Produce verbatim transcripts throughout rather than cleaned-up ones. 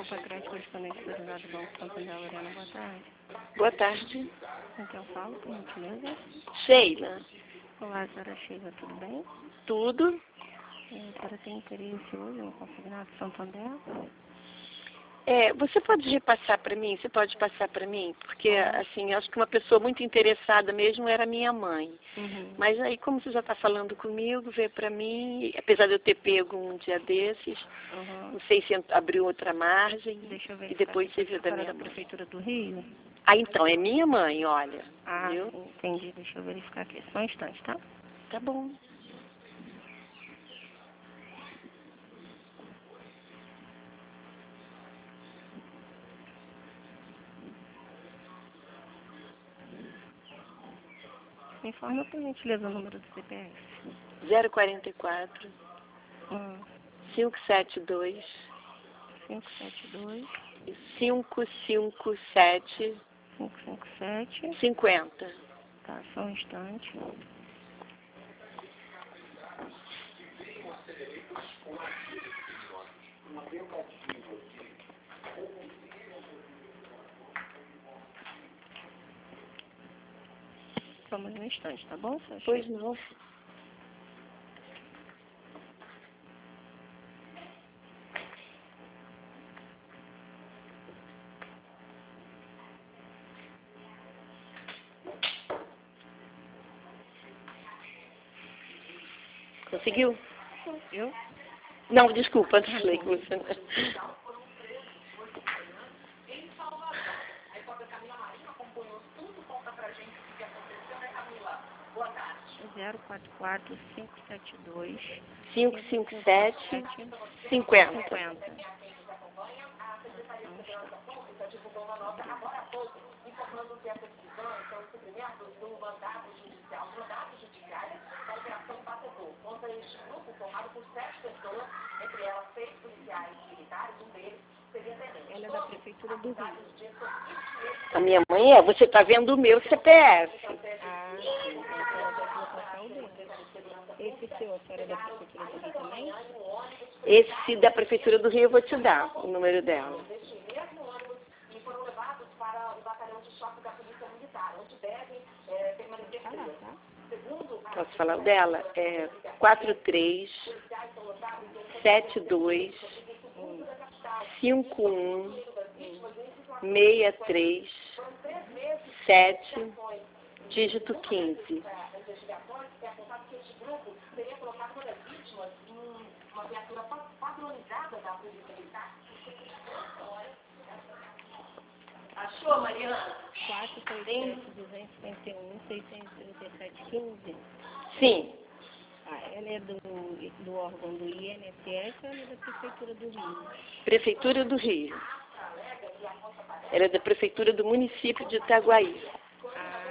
para crédito correspondente autorizado do Banco Santander, Lorena, boa tarde. Boa tarde. Com quem eu falo, por gentileza? Sheila. Olá, senhora Sheila, tudo bem? Tudo? A senhora tem interesse hoje no consignado Santander? É, você pode repassar para mim? Você pode passar para mim? Porque, assim, eu acho que uma pessoa muito interessada mesmo era minha mãe. Uhum. Mas aí, como você já está falando comigo, veio para mim, apesar de eu ter pego um dia desses, Uhum. não sei se abriu outra margem, Deixa eu ver e depois você se viu a da senhora é minha da mãe. Prefeitura do Rio. Ah, então, é minha mãe, olha. Ah, Viu? sim, entendi. Deixa eu verificar aqui. Só um instante, tá? Tá bom. Me informa, por gentileza, o número do C P F. zero quarenta e quatro, Hum, cinco sete dois, cinco sete dois, cinco cinco sete, cinco cinco sete. cinquenta. Tá, só um instante. Só mais um instante, tá bom, senhora? Pois não. Conseguiu? Eu? Não, desculpa, não falei com você. zero quatro quatro, cinco sete dois, cinco cinco sete, cinquenta. cinquenta. Ela é da Prefeitura do Rio. A minha mãe é, você está vendo o meu C P F. Ah, sim. Então a senhora vai colocar o dele. Esse seu, a senhora é da Prefeitura do Rio também? Esse da Prefeitura do Rio eu vou te dar, o número dela. Pode falar, tá? Posso falar o dela? É quatro três sete dois cinco um seis três sete, dígito quinze. Achou, Mariana? quatro três sete, dois cinco um, seis três sete, quinze. Sim. Ah, ela é do, do órgão do I N S S ou ela é da Prefeitura do Rio? Prefeitura do Rio. Ela é da Prefeitura do município de Itaguaí. Ah,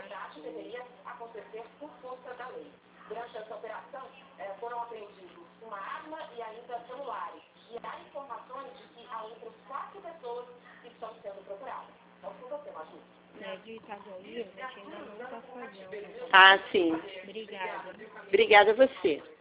é de Itaguaí, a gente ainda não está fazendo. Ah, sim. Obrigada. Obrigada a você.